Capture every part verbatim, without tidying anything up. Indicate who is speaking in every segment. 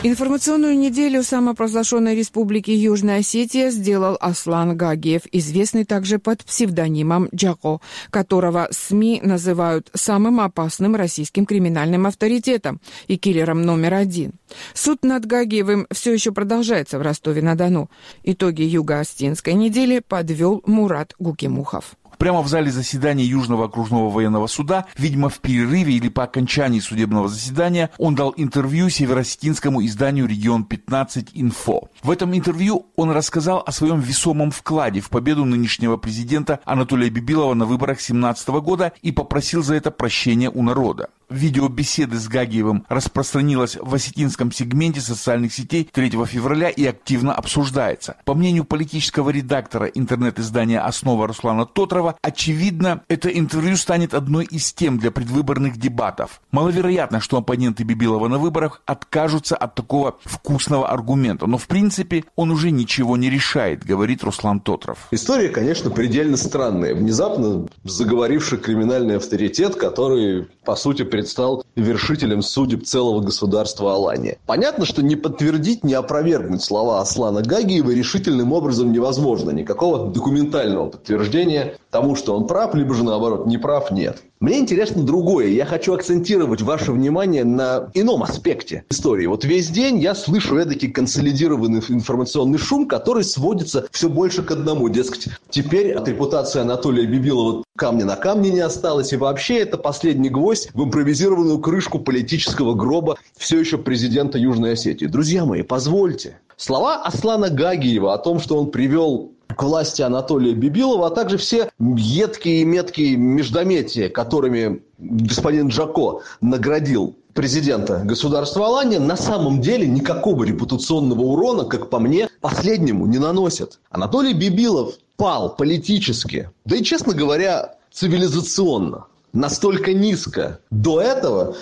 Speaker 1: Информационную неделю самопровозглашенной республики Южная Осетия сделал Аслан Гагиев, известный также под псевдонимом Джако, которого СМИ называют самым опасным российским криминальным авторитетом и киллером номер один. Суд над Гагиевым все еще продолжается в Ростове-на-Дону. Итоги Юго-Остинской недели подвел Мурат Гукимухов.
Speaker 2: Прямо в зале заседания Южного окружного военного суда, видимо, в перерыве или по окончании судебного заседания, он дал интервью североосетинскому изданию «Регион пятнадцать Инфо». В этом интервью он рассказал о своем весомом вкладе в победу нынешнего президента Анатолия Бибилова на выборах две тысячи семнадцатого года и попросил за это прощения у народа. Видеобеседы с Гагиевым распространилась в осетинском сегменте социальных сетей третьего февраля и активно обсуждается. По мнению политического редактора интернет-издания «Основа» Руслана Тотрова, очевидно, это интервью станет одной из тем для предвыборных дебатов. Маловероятно, что оппоненты Бибилова на выборах откажутся от такого вкусного аргумента, но в принципе он уже ничего не решает, говорит Руслан Тотров.
Speaker 3: История, конечно, предельно странная. Внезапно заговоривший криминальный авторитет, который, по сути, предстал вершителем судеб целого государства Алания. Понятно, что не подтвердить, не опровергнуть слова Аслана Гагиева решительным образом невозможно. Никакого документального подтверждения тому, что он прав, либо же наоборот не прав, нет. Мне интересно другое. Я хочу акцентировать ваше внимание на ином аспекте истории. Вот весь день я слышу эдакий консолидированный информационный шум, который сводится все больше к одному. Дескать, теперь от репутации Анатолия Бибилова камня на камне не осталось. И вообще это последний гвоздь в импровизированную крышку политического гроба все еще президента Южной Осетии. Друзья мои, позвольте. Слова Аслана Гагиева о том, что он привел к власти Анатолия Бибилова, а также все едкие и меткие междометия, которыми господин Джако наградил президента государства Алания, на самом деле никакого репутационного урона, как по мне, последнему не наносят. Анатолий Бибилов пал политически, да и, честно говоря, цивилизационно. Настолько низко до этого,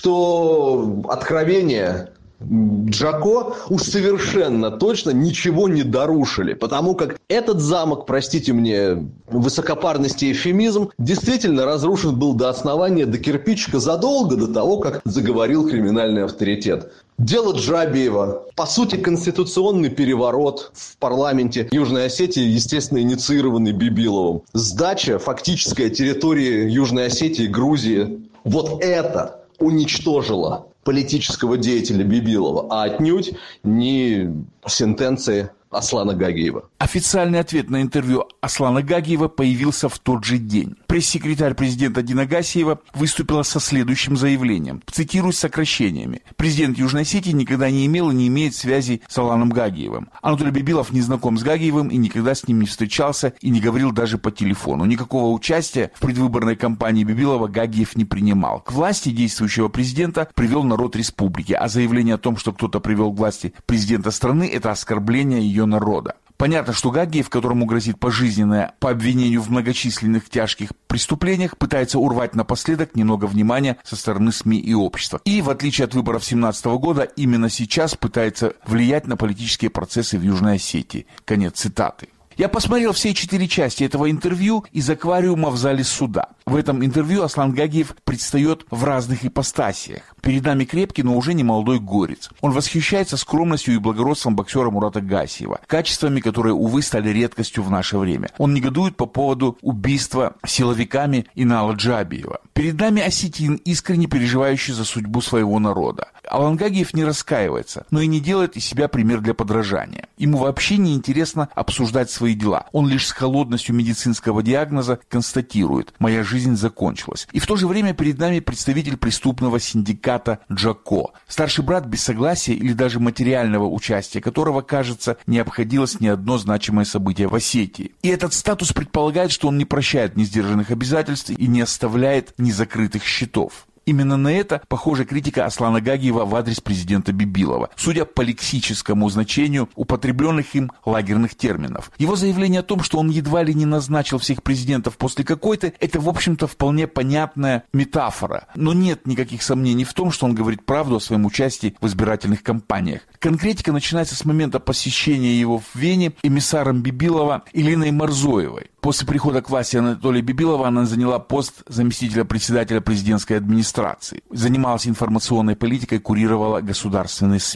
Speaker 3: что откровения Джако уж совершенно точно ничего не дорушили, потому как этот замок, простите мне высокопарность и эвфемизм, действительно разрушен был до основания, до кирпичика задолго до того, как заговорил криминальный авторитет. Дело Джабиева, по сути, конституционный переворот в парламенте Южной Осетии, естественно, инициированный Бибиловым. Сдача, фактическая территории Южной Осетии, Грузии. Вот это уничтожило политического деятеля Бибилова, а отнюдь не сентенции Аслана Гагиева.
Speaker 2: Официальный ответ на интервью Аслана Гагиева появился в тот же день. Пресс-секретарь президента Дина Гасиева выступила со следующим заявлением. Цитирую с сокращениями. Президент Южной Осетии никогда не имел и не имеет связи с Аланом Гагиевым. Анатолий Бибилов не знаком с Гагиевым и никогда с ним не встречался и не говорил даже по телефону. Никакого участия в предвыборной кампании Бибилова Гагиев не принимал. К власти действующего президента привел народ республики, а заявление о том, что кто-то привел к власти президента страны, это оскорбление ее народа. Понятно, что Гагиев, которому грозит пожизненное по обвинению в многочисленных тяжких преступлениях, пытается урвать напоследок немного внимания со стороны СМИ и общества. И, в отличие от выборов две тысячи семнадцатого года, именно сейчас пытается влиять на политические процессы в Южной Осетии. Конец цитаты. Я посмотрел все четыре части этого интервью из аквариума в зале суда. В этом интервью Аслан Гагиев предстает в разных ипостасиях. Перед нами крепкий, но уже не молодой горец. Он восхищается скромностью и благородством боксера Мурата Гасиева, качествами, которые, увы, стали редкостью в наше время. Он негодует по поводу убийства силовиками Инала Джабиева. Перед нами осетин, искренне переживающий за судьбу своего народа. Аслан Гагиев не раскаивается, но и не делает из себя пример для подражания. Ему вообще не интересно обсуждать свои дела. Он лишь с холодностью медицинского диагноза констатирует: «Моя жизнь закончилась». И в то же время перед нами представитель преступного синдиката Джако, старший брат без согласия или даже материального участия которого, кажется, не обходилось ни одно значимое событие в Осетии. И этот статус предполагает, что он не прощает несдержанных обязательств и не оставляет незакрытых счетов. Именно на это похожа критика Аслана Гагиева в адрес президента Бибилова, судя по лексическому значению употребленных им лагерных терминов. Его заявление о том, что он едва ли не назначил всех президентов после какой-то, это, в общем-то, вполне понятная метафора. Но нет никаких сомнений в том, что он говорит правду о своем участии в избирательных кампаниях. Конкретика начинается с момента посещения его в Вене эмиссаром Бибилова Ириной Марзоевой. После прихода к власти Анатолия Бибилова она заняла пост заместителя председателя президентской администрации. Занималась информационной политикой, курировала государственные СМИ.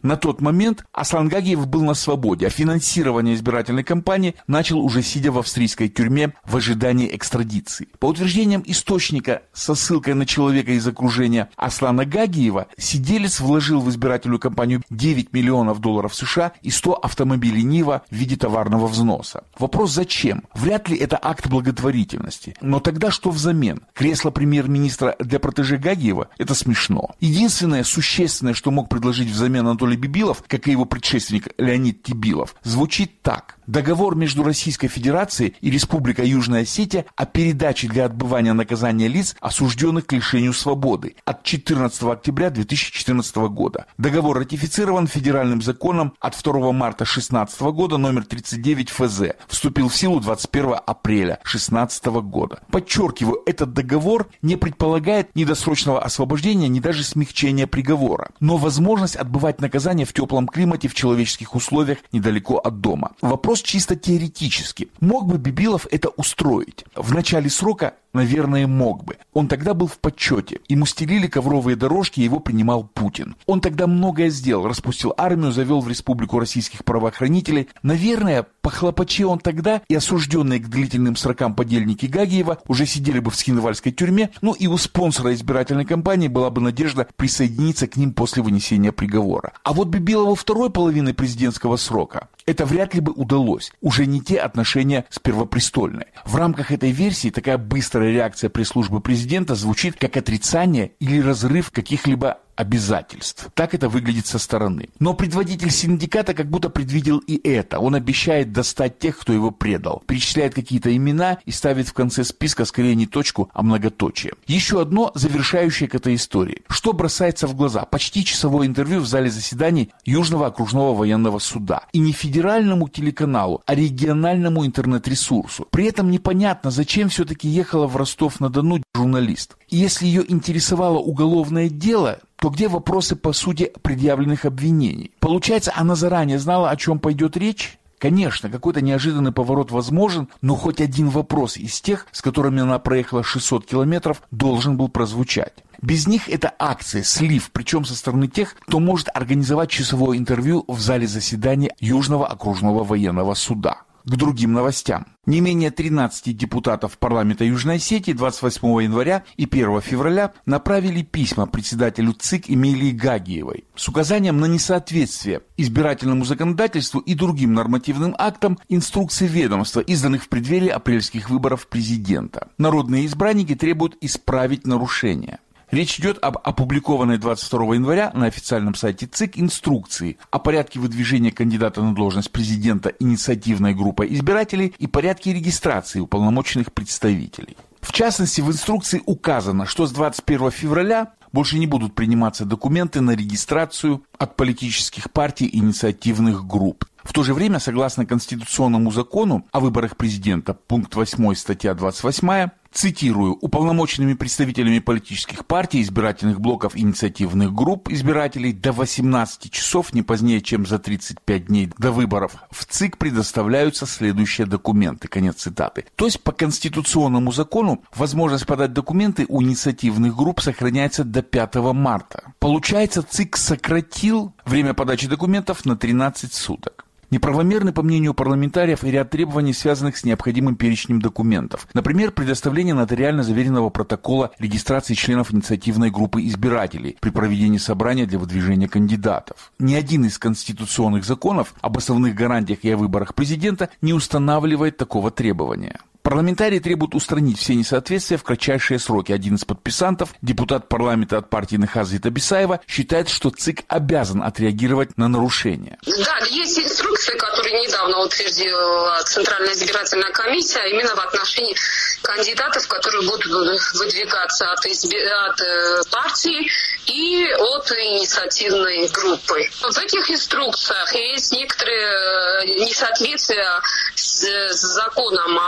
Speaker 2: На тот момент Аслан Гагиев был на свободе, а финансирование избирательной кампании начал уже сидя в австрийской тюрьме в ожидании экстрадиции. По утверждениям источника со ссылкой на человека из окружения Аслана Гагиева, сиделец вложил в избирательную кампанию девять миллионов долларов США и сто автомобилей Нива в виде товарного взноса. Вопрос зачем? Вряд ли это акт благотворительности. Но тогда что взамен? Кресло премьер-министра для протеже Гагиева? Это смешно. Единственное существенное, что мог предложить взамен Анатолий Бибилов, как и его предшественник Леонид Тибилов, звучит так. Договор между Российской Федерацией и Республикой Южная Осетия о передаче для отбывания наказания лиц, осужденных к лишению свободы от четырнадцатого октября две тысячи четырнадцатого года. Договор ратифицирован федеральным законом от второго марта две тысячи шестнадцатого года номер тридцать девять эф зэ. Вступил в силу двадцать первого апреля две тысячи шестнадцатого года. Подчеркиваю, этот договор не предполагает ни досрочного освобождения, ни даже смягчения приговора, но возможность отбывать наказание в теплом климате, в человеческих условиях, недалеко от дома. Вопрос чисто теоретически. Мог бы Бибилов это устроить? В начале срока, наверное, мог бы. Он тогда был в почете. Ему стелили ковровые дорожки, его принимал Путин. Он тогда многое сделал. Распустил армию, завел в республику российских правоохранителей. Наверное, похлопочи он тогда, и осужденные к длительным срокам подельники Гагиева уже сидели бы в Схинвальской тюрьме, ну и у спонсора избирательной кампании была бы надежда присоединиться к ним после вынесения приговора. А вот Бибилову второй половины президентского срока это вряд ли бы удалось. Уже не те отношения с Первопрестольной. В рамках этой версии такая быстрая реакция пресс-службы президента звучит как отрицание или разрыв каких-либо обязательств. Так это выглядит со стороны. Но предводитель синдиката как будто предвидел и это. Он обещает достать тех, кто его предал. Перечисляет какие-то имена и ставит в конце списка скорее не точку, а многоточие. Еще одно, завершающее к этой истории. Что бросается в глаза? Почти часовое интервью в зале заседаний Южного окружного военного суда. И не федеральному телеканалу, а региональному интернет-ресурсу. При этом непонятно, зачем все-таки ехала в Ростов-на-Дону журналист. И если ее интересовало уголовное дело, то где вопросы по сути предъявленных обвинений? Получается, она заранее знала, о чем пойдет речь? Конечно, какой-то неожиданный поворот возможен, но хоть один вопрос из тех, с которыми она проехала шестьсот километров, должен был прозвучать. Без них это акция, слив, причем со стороны тех, кто может организовать часовое интервью в зале заседания Южного окружного военного суда. К другим новостям. Не менее тринадцати депутатов парламента Южной Осетии двадцать восьмого января и первого февраля направили письма председателю ЦИК Эмилии Гагиевой с указанием на несоответствие избирательному законодательству и другим нормативным актам инструкций ведомства, изданных в преддверии апрельских выборов президента. Народные избранники требуют исправить нарушения. Речь идет об опубликованной двадцать второго января на официальном сайте ЦИК инструкции о порядке выдвижения кандидата на должность президента инициативной группой избирателей и порядке регистрации уполномоченных представителей. В частности, в инструкции указано, что с двадцать первого февраля больше не будут приниматься документы на регистрацию от политических партий и инициативных групп. В то же время, согласно Конституционному закону о выборах президента, пункт восьмой, статья двадцать восьмая, цитирую, уполномоченными представителями политических партий, избирательных блоков, инициативных групп избирателей до восемнадцати часов, не позднее, чем за тридцать пять дней до выборов, в ЦИК предоставляются следующие документы. Конец цитаты. То есть по конституционному закону возможность подать документы у инициативных групп сохраняется до пятого марта. Получается, ЦИК сократил время подачи документов на тринадцать суток. Неправомерны, по мнению парламентариев, и ряд требований, связанных с необходимым перечнем документов. Например, предоставление нотариально заверенного протокола регистрации членов инициативной группы избирателей при проведении собрания для выдвижения кандидатов. Ни один из конституционных законов об основных гарантиях и о выборах президента не устанавливает такого требования. Парламентарии требуют устранить все несоответствия в кратчайшие сроки. Один из подписантов, депутат парламента от партии Нехазы Табисаева, считает, что ЦИК обязан отреагировать на нарушения.
Speaker 4: Да, есть инструкции, которые недавно утвердила Центральная избирательная комиссия, именно в отношении кандидатов, которые будут выдвигаться от, изби... от партии и от инициативной группы. В этих инструкциях есть некоторые несоответствия с законом об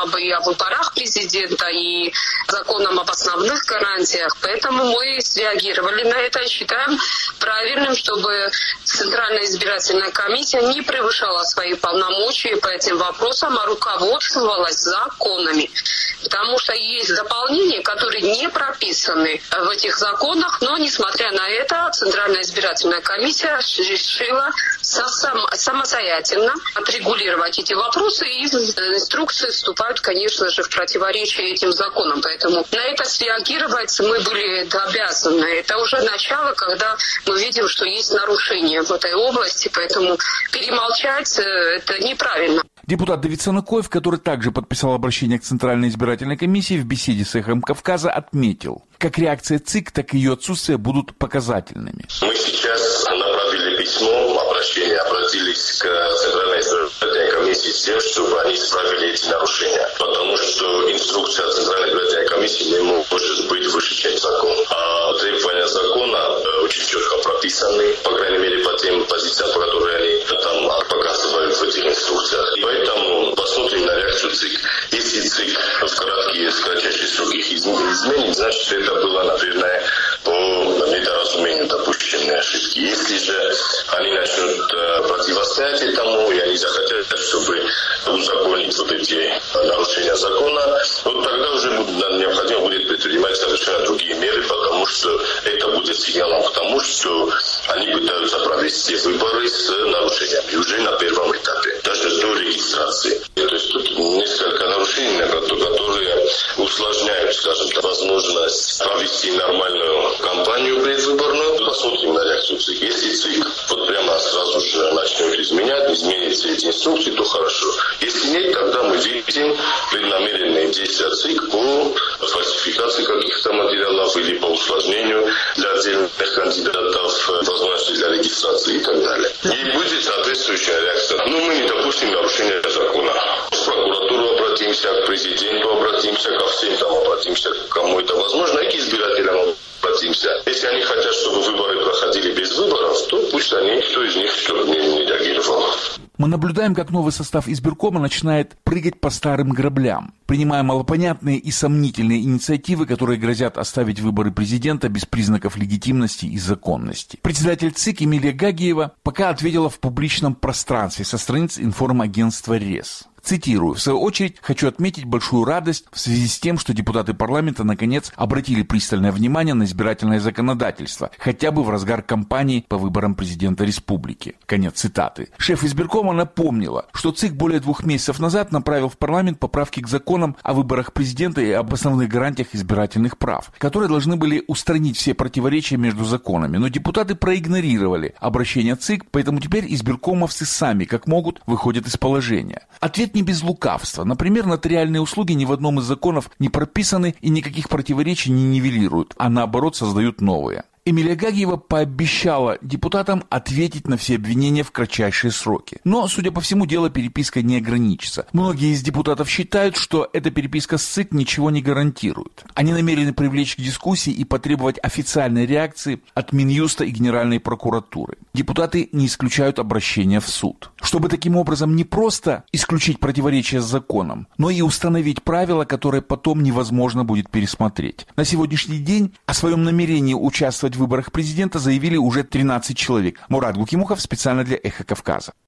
Speaker 4: выборах президента и законом об основных гарантиях. Поэтому мы среагировали на это и считаем правильным, чтобы Центральная избирательная комиссия не превышала свои полномочия по этим вопросам, а руководствовалась законами. Потому что есть дополнения, которые не прописаны в этих законах, но, несмотря на это, Центральная избирательная комиссия решила сам, самостоятельно отрегулировать эти вопросы, и инструкции вступают, конечно же, в противоречие этим законам. Поэтому на это среагировать мы были обязаны. Это уже начало, когда мы видим, что есть нарушения в этой области, поэтому перемолчать это неправильно.
Speaker 2: Депутат Давид Санакоев, который также подписал обращение к Центральной избирательной комиссии, в беседе с «Эхом Кавказа» отметил, как реакция ЦИК, так и ее отсутствие будут показательными.
Speaker 5: Мы сейчас направили письмо, обращение, обратились к Центральной избирательной комиссии с тем, чтобы они исправили эти нарушения. Потому что инструкция Центральной избирательной комиссии не может быть выше, чем закон. А требования закона очень четко прописаны, по крайней мере, по тем позициям, которые они там показывают в этих инструкциях. И поэтому посмотрим на реакцию ЦИК. Если ЦИК в краткие, в кратчайшие сроки их изменит, значит, это было, наверное, по недоразумению допущенные ошибки. Если же они начнут противостоять этому, и они захотят, чтобы узаконить вот эти нарушения закона, вот тогда уже необходимо будет предпринимать совершенно другие меры, потому что это будет сигналом к тому, что они пытаются провести выборы с нарушениями уже на первом этапе, даже до регистрации. То есть тут несколько нарушений, которые усложняют, скажем так, возможность провести нормальную кампанию предвыборную. Посмотрим на реакцию ЦИК. Если ЦИК вот прямо сразу же начнет изменять, изменит все эти инструкции, то хорошо. Если нет, тогда мы видим преднамеренные действия ЦИК по фальсификации каких-то материалов или по усложнению для отдельных кандидатов, возможности для регистрации и так далее. И будет соответствующая реакция. Но мы не допустим нарушения закона. В прокуратуру обратимся, к президенту обратимся, ко всем там обратимся, кому это возможно, и к избирателям обратимся. Если они хотят, чтобы выборы проходили без выборов, то пусть они, кто из них, что не, не реагировал.
Speaker 2: Мы наблюдаем, как новый состав избиркома начинает прыгать по старым граблям, принимая малопонятные и сомнительные инициативы, которые грозят оставить выборы президента без признаков легитимности и законности. Председатель ЦИК Эмилия Гагиева пока ответила в публичном пространстве со страниц информагентства РЕС. Цитирую. «В свою очередь хочу отметить большую радость в связи с тем, что депутаты парламента наконец обратили пристальное внимание на избирательное законодательство, хотя бы в разгар кампании по выборам президента республики». Конец цитаты. Шеф избиркома напомнила, что ЦИК более двух месяцев назад направил в парламент поправки к законам о выборах президента и об основных гарантиях избирательных прав, которые должны были устранить все противоречия между законами. Но депутаты проигнорировали обращение ЦИК, поэтому теперь избиркомовцы сами, как могут, выходят из положения. Ответ не без лукавства. Например, нотариальные услуги ни в одном из законов не прописаны и никаких противоречий не нивелируют, а наоборот создают новые. Эмилия Гагиева пообещала депутатам ответить на все обвинения в кратчайшие сроки. Но, судя по всему, дело перепиской не ограничится. Многие из депутатов считают, что эта переписка с ЦИК ничего не гарантирует. Они намерены привлечь к дискуссии и потребовать официальной реакции от Минюста и Генеральной прокуратуры. Депутаты не исключают обращения в суд, чтобы таким образом не просто исключить противоречия с законом, но и установить правила, которые потом невозможно будет пересмотреть. На сегодняшний день о своем намерении участвовать в выборах президента заявили уже тринадцать человек. Мурат Гукимухов специально для «Эхо Кавказа».